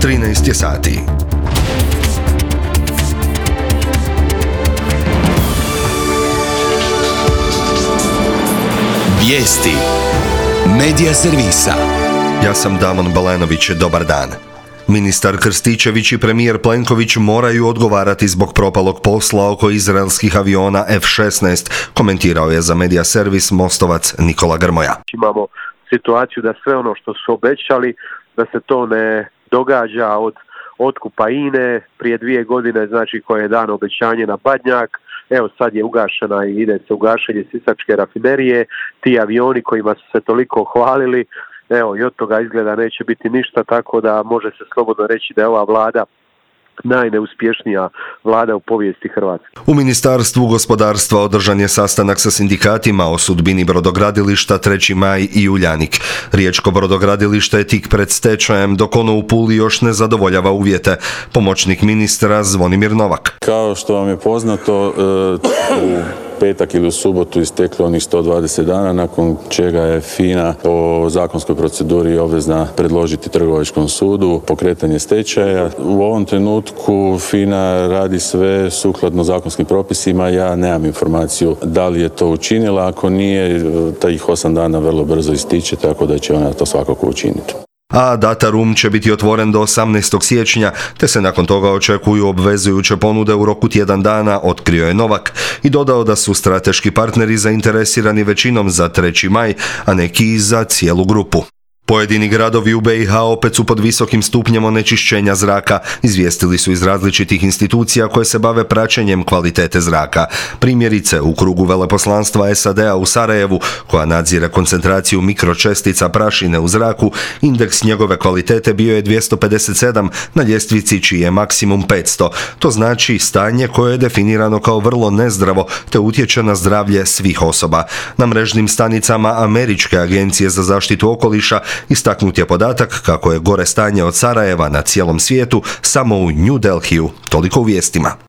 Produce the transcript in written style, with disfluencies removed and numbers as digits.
13 je sati. Vijesti Medija servisa. Ja sam Damon Balanović, dobar dan. Ministar Krstičević i premijer Plenković moraju odgovarati zbog propalog posla oko izraelskih aviona F-16, komentirao je za Medija servis Mostovac Nikola Grmoja. Imamo situaciju da sve ono što su obećali, da se to ne događa od otkupa INA-e prije 2 godine, znači koje je dano obećanje na Badnjak. Evo sad je ugašena i ide se ugašenje Sisačke rafinerije, ti avioni kojima su se toliko hvalili, evo i od toga izgleda neće biti ništa, tako da može se slobodno reći da je ova vlada najneuspješnija vlada u povijesti Hrvatske. U Ministarstvu gospodarstva održan je sastanak sa sindikatima o sudbini brodogradilišta 3. maj i Uljanik. Riječko brodogradilište je tik pred stečajem, dok ono u Puli još ne zadovoljava uvjete. Pomoćnik ministra Zvonimir Novak. Kao što vam je poznato, u petak ili u subotu isteklo onih 120 dana, nakon čega je FINA po zakonskoj proceduri obvezna predložiti Trgovačkom sudu pokretanje stečaja. U ovom trenutku FINA radi sve sukladno zakonskim propisima. Ja nemam informaciju da li je to učinila. Ako nije, tih 8 dana vrlo brzo ističe, tako da će ona to svakako učiniti. A data room će biti otvoren do 18. siječnja, te se nakon toga očekuju obvezujuće ponude u roku tjedan dana, otkrio je Novak i dodao da su strateški partneri zainteresirani većinom za 3. maj, a neki i za cijelu grupu. Pojedini gradovi u BiH opet su pod visokim stupnjem onečišćenja zraka, izvijestili su iz različitih institucija koje se bave praćenjem kvalitete zraka. Primjerice, u krugu veleposlanstva SAD-a u Sarajevu, koja nadzire koncentraciju mikročestica prašine u zraku, indeks njegove kvalitete bio je 257 na ljestvici čiji je maksimum 500. To znači stanje koje je definirano kao vrlo nezdravo te utječe na zdravlje svih osoba. Na mrežnim stanicama Američke agencije za zaštitu okoliša istaknut je podatak kako je gore stanje od Sarajeva na cijelom svijetu samo u New Delhiju. Toliko u vijestima.